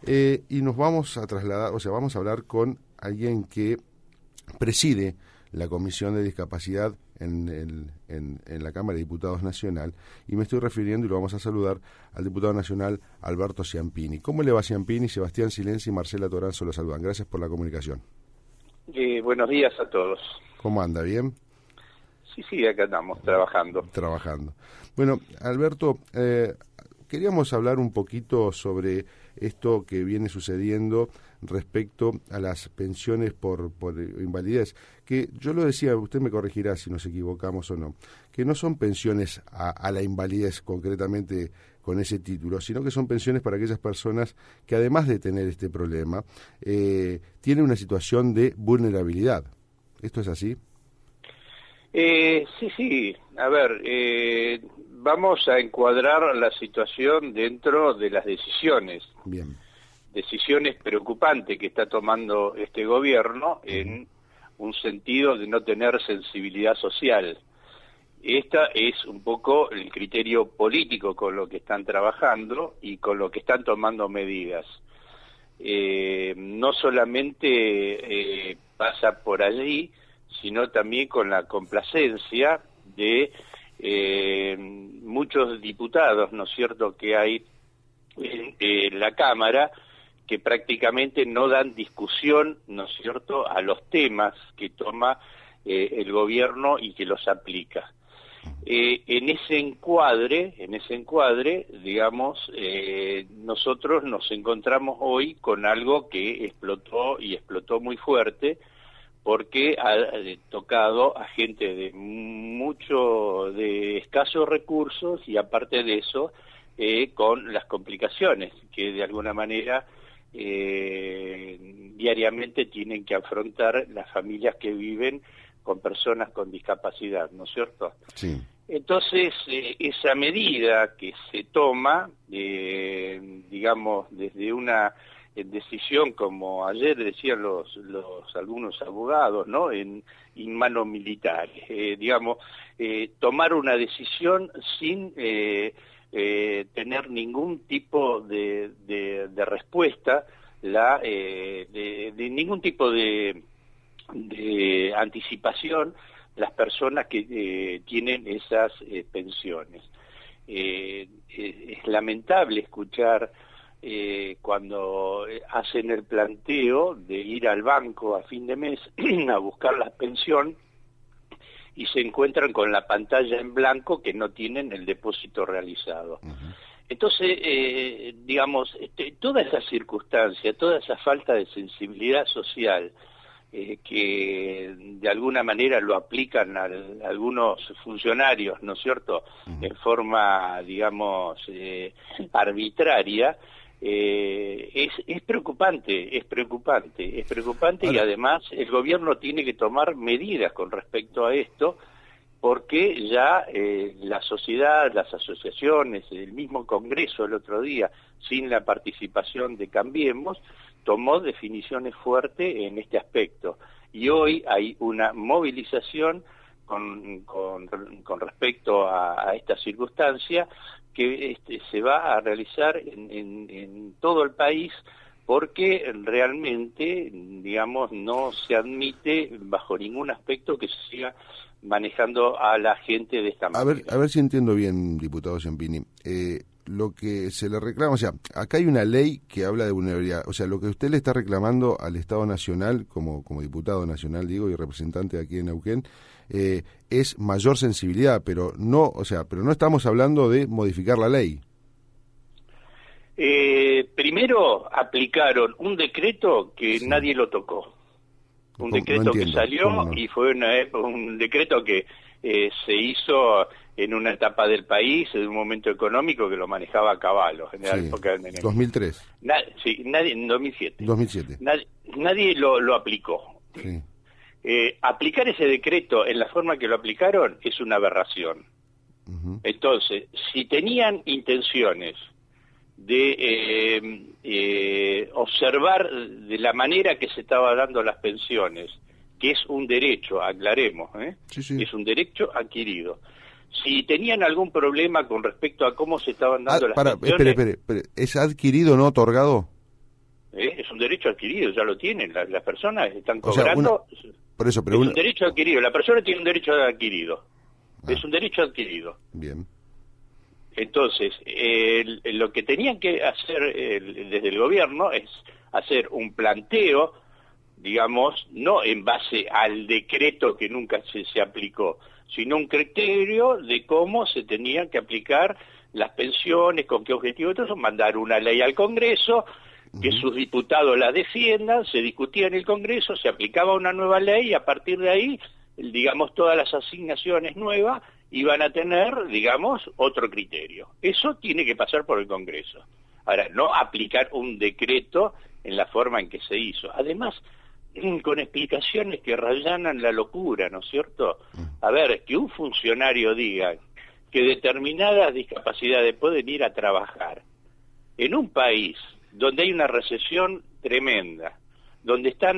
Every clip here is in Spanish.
y nos vamos a trasladar, o sea, vamos a hablar con alguien que preside la Comisión de Discapacidad en la Cámara de Diputados Nacional, y me estoy refiriendo, y lo vamos a saludar, al diputado nacional Alberto Ciampini. ¿Cómo le va, Ciampini? Sebastián Silenzi y Marcela Toranzo lo saludan. Gracias por la comunicación. Buenos días a todos. ¿Cómo anda? ¿Bien? Sí, acá estamos, trabajando. Bueno, Alberto, queríamos hablar un poquito sobre esto que viene sucediendo respecto a las pensiones por invalidez, que yo lo decía, usted me corregirá si nos equivocamos o no, que no son pensiones a la invalidez concretamente con ese título, sino que son pensiones para aquellas personas que, además de tener este problema, tienen una situación de vulnerabilidad. ¿Esto es así? Sí. A ver, vamos a encuadrar la situación dentro de las decisiones. Bien. Decisiones preocupantes que está tomando este gobierno en un sentido de no tener sensibilidad social. Esta es un poco el criterio político con lo que están trabajando y con lo que están tomando medidas. No solamente pasa por allí, sino también con la complacencia de muchos diputados, ¿no es cierto?, que hay en la Cámara, que prácticamente no dan discusión, ¿no es cierto?, a los temas que toma el gobierno y que los aplica. En ese encuadre, digamos, nosotros nos encontramos hoy con algo que explotó muy fuerte, porque ha tocado a gente de escasos recursos, y aparte de eso, con las complicaciones que de alguna manera diariamente tienen que afrontar las familias que viven con personas con discapacidad, ¿no es cierto? Sí. Entonces, esa medida que se toma, digamos, desde una decisión, como ayer decían algunos abogados, ¿no?, in mano militare, digamos, tomar una decisión sin tener ningún tipo de respuesta, de ningún tipo de anticipación las personas que tienen esas pensiones. Es lamentable escuchar cuando hacen el planteo de ir al banco a fin de mes a buscar la pensión y se encuentran con la pantalla en blanco que no tienen el depósito realizado. Entonces, digamos, toda esa circunstancia, toda esa falta de sensibilidad social que de alguna manera lo aplican algunos funcionarios, ¿no es cierto?, en forma, digamos, arbitraria, es preocupante, y además el gobierno tiene que tomar medidas con respecto a esto, porque ya la sociedad, las asociaciones, el mismo Congreso el otro día, sin la participación de Cambiemos, tomó definiciones fuertes en este aspecto. Y hoy hay una movilización con respecto a esta circunstancia que se va a realizar en todo el país, porque realmente, digamos, no se admite bajo ningún aspecto que se siga manejando a la gente de esta manera. A ver si entiendo bien, diputado Ciampini. Lo que se le reclama, o sea, acá hay una ley que habla de vulnerabilidad, o sea, lo que usted le está reclamando al Estado Nacional, como diputado nacional, digo, y representante aquí en Neuquén, es mayor sensibilidad, pero no estamos hablando de modificar la ley. Primero aplicaron un decreto que nadie lo tocó, un decreto que salió y fue un decreto que se hizo en una etapa del país, en un momento económico que lo manejaba a caballo, en la época de Menem. 2003. Nadie, en 2007. 2007. Nadie lo aplicó. Sí. Aplicar ese decreto en la forma que lo aplicaron es una aberración. Entonces, si tenían intenciones de observar de la manera que se estaban dando las pensiones, que es un derecho, aclaremos, es un derecho adquirido. Si tenían algún problema con respecto a cómo se estaban dando las pensiones... Espere, ¿es adquirido, no otorgado? un derecho adquirido, ya lo tienen, las personas están cobrando. Por eso, pero es un derecho adquirido, la persona tiene un derecho adquirido. Es un derecho adquirido. Bien. Entonces, lo que tenían que hacer desde el gobierno es hacer un planteo, digamos, no en base al decreto que nunca se aplicó, sino un criterio de cómo se tenían que aplicar las pensiones, con qué objetivo. Entonces, mandar una ley al Congreso, que sus diputados la defiendan, se discutía en el Congreso, se aplicaba una nueva ley y a partir de ahí, digamos, todas las asignaciones nuevas iban a tener, digamos, otro criterio. Eso tiene que pasar por el Congreso. Ahora, no aplicar un decreto en la forma en que se hizo. Además, con explicaciones que rayanan la locura, ¿no es cierto? A ver, que un funcionario diga que determinadas discapacidades pueden ir a trabajar en un país donde hay una recesión tremenda, donde están,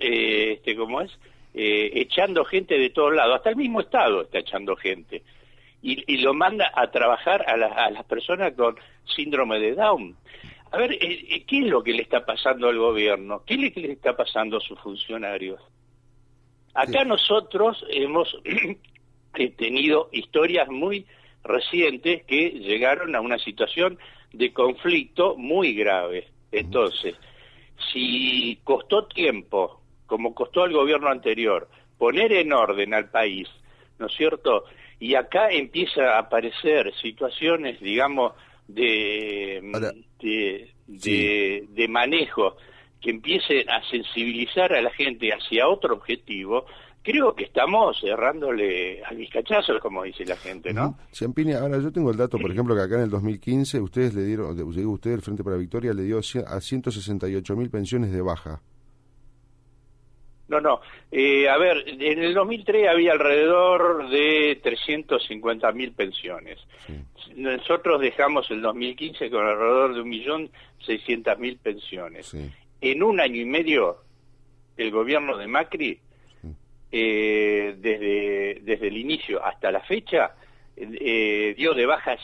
echando gente de todos lados, hasta el mismo Estado está echando gente, y lo manda a trabajar a las personas con síndrome de Down. A ver, ¿qué es lo que le está pasando al gobierno? ¿Qué es lo que le está pasando a sus funcionarios? Acá nosotros hemos tenido historias muy recientes que llegaron a una situación de conflicto muy grave. Entonces, si costó tiempo, como costó al gobierno anterior, poner en orden al país, ¿no es cierto? Y acá empieza a aparecer situaciones, digamos, de manejo que empiecen a sensibilizar a la gente hacia otro objetivo. Creo que estamos errándole al vizcachazo, como dice la gente, ¿no? Ciampini, ahora yo tengo el dato, por ejemplo, que acá en el 2015 ustedes le dieron, el Frente para la Victoria le dio a 168.000 pensiones de baja. No, a ver, en el 2003 había alrededor de 350.000 pensiones. Sí. Nosotros dejamos el 2015 con alrededor de 1.600.000 pensiones. Sí. En un año y medio, el gobierno de Macri, desde el inicio hasta la fecha, dio de baja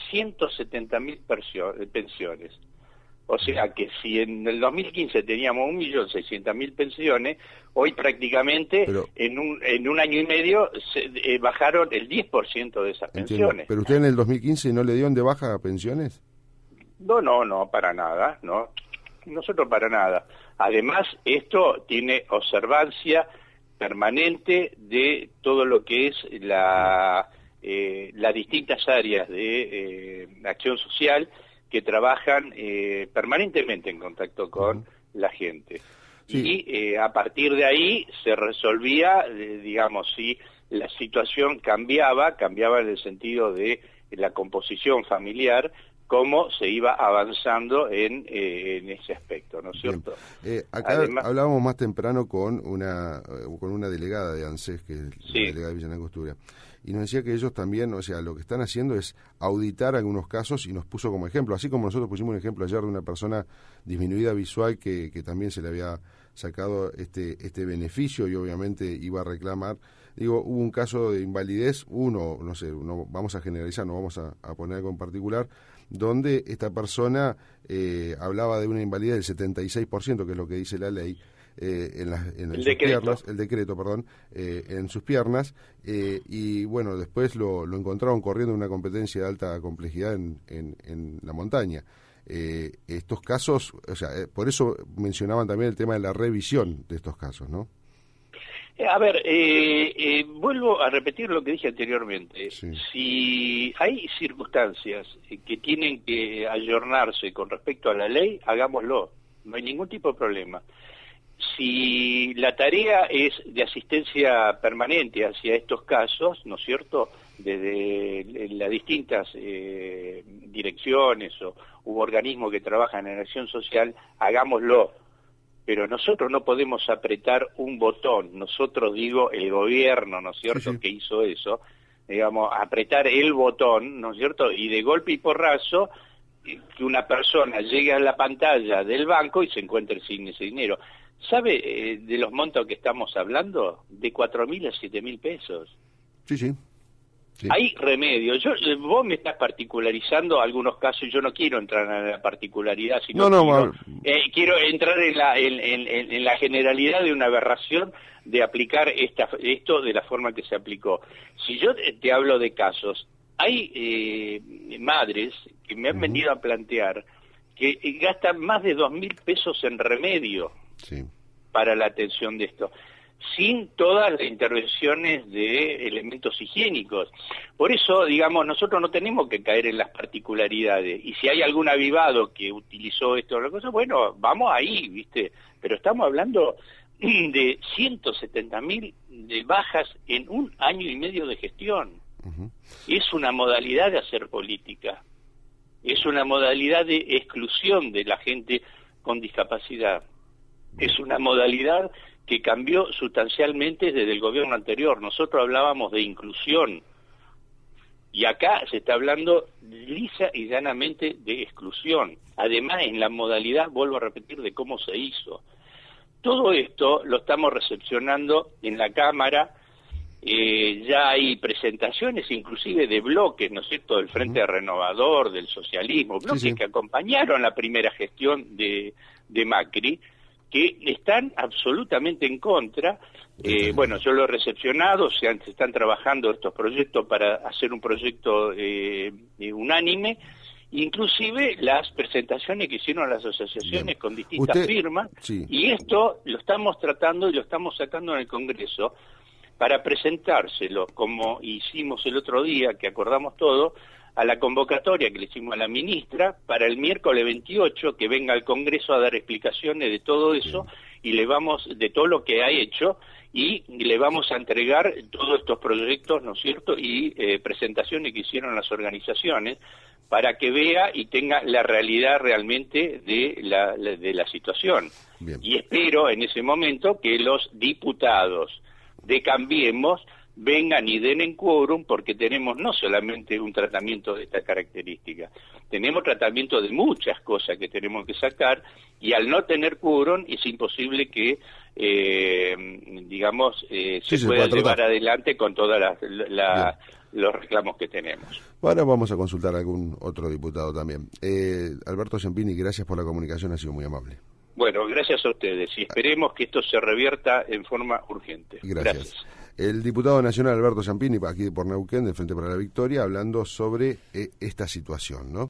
170.000 pensiones. O sea que si en el 2015 teníamos 1.600.000 pensiones, hoy prácticamente en un año y medio bajaron el 10% de esas pensiones. ¿Pero usted en el 2015 no le dieron de baja a pensiones? No, para nada, no. Nosotros para nada. Además, esto tiene observancia permanente de todo lo que es las distintas áreas de acción social que trabajan permanentemente en contacto con la gente. Sí. Y a partir de ahí se resolvía, digamos, si la situación cambiaba en el sentido de la composición familiar, cómo se iba avanzando en ese aspecto, ¿no es cierto? Acá además, hablábamos más temprano con una delegada de ANSES, que es la delegada de Villa Langostura, y nos decía que ellos también, o sea, lo que están haciendo es auditar algunos casos y nos puso como ejemplo, así como nosotros pusimos un ejemplo ayer de una persona disminuida visual que también se le había sacado este beneficio y obviamente iba a reclamar. Digo, hubo un caso de invalidez, no sé, no vamos a generalizar, no vamos a poner algo en particular, donde esta persona hablaba de una invalidez del 76%, que es lo que dice la ley, en sus piernas, el decreto, perdón, en sus piernas, y bueno, después lo encontraron corriendo en una competencia de alta complejidad en la montaña. Estos casos, o sea, por eso mencionaban también el tema de la revisión de estos casos, ¿no? A ver, vuelvo a repetir lo que dije anteriormente. Sí. Si hay circunstancias que tienen que ayornarse con respecto a la ley, hagámoslo. No hay ningún tipo de problema. Si la tarea es de asistencia permanente hacia estos casos, ¿no es cierto?, desde las distintas direcciones u organismos que trabajan en acción social, hagámoslo. Pero nosotros no podemos apretar un botón, nosotros digo el gobierno, ¿no es cierto?, que hizo eso, digamos, apretar el botón, ¿no es cierto?, y de golpe y porrazo, que una persona llegue a la pantalla del banco y se encuentre sin ese dinero. ¿Sabe de los montos que estamos hablando? De 4.000 a 7.000 pesos. Sí. Sí. Hay remedios. Vos me estás particularizando algunos casos, yo no quiero entrar en la particularidad, sino quiero entrar en la generalidad de una aberración de aplicar esto de la forma que se aplicó. Si yo te hablo de casos, hay madres que me han venido a plantear que gastan más de 2.000 pesos en remedio para la atención de esto, sin todas las intervenciones de elementos higiénicos. Por eso, digamos, nosotros no tenemos que caer en las particularidades. Y si hay algún avivado que utilizó esto o la cosa, bueno, vamos ahí, ¿viste? Pero estamos hablando de 170.000 de bajas en 1 año y medio de gestión. Es una modalidad de hacer política. Es una modalidad de exclusión de la gente con discapacidad. Es una modalidad que cambió sustancialmente desde el gobierno anterior. Nosotros hablábamos de inclusión y acá se está hablando lisa y llanamente de exclusión. Además, en la modalidad, vuelvo a repetir, de cómo se hizo. Todo esto lo estamos recepcionando en la Cámara. Ya hay presentaciones inclusive de bloques, ¿no es cierto?, del Frente Renovador, del socialismo, bloques que acompañaron la primera gestión de Macri, que están absolutamente en contra. Bueno, yo lo he recepcionado, se están trabajando estos proyectos para hacer un proyecto unánime, inclusive las presentaciones que hicieron las asociaciones con distintas firmas, y esto lo estamos tratando y lo estamos sacando en el Congreso para presentárselo, como hicimos el otro día, que acordamos todo, a la convocatoria que le hicimos a la ministra para el miércoles 28, que venga al Congreso a dar explicaciones de todo eso y de todo lo que ha hecho, y le vamos a entregar todos estos proyectos, ¿no es cierto?, y presentaciones que hicieron las organizaciones para que vea y tenga la realidad realmente de la situación. Bien. Y espero en ese momento que los diputados de Cambiemos vengan y den en quórum, porque tenemos no solamente un tratamiento de esta característica, tenemos tratamiento de muchas cosas que tenemos que sacar, y al no tener quórum es imposible que, se pueda llevar adelante con todos los reclamos que tenemos. Ahora vamos a consultar a algún otro diputado también. Alberto Ciampini, gracias por la comunicación, ha sido muy amable. Bueno, gracias a ustedes y esperemos que esto se revierta en forma urgente. Gracias. El diputado nacional Alberto Ciampini, aquí por Neuquén, del Frente para la Victoria, hablando sobre esta situación, ¿no?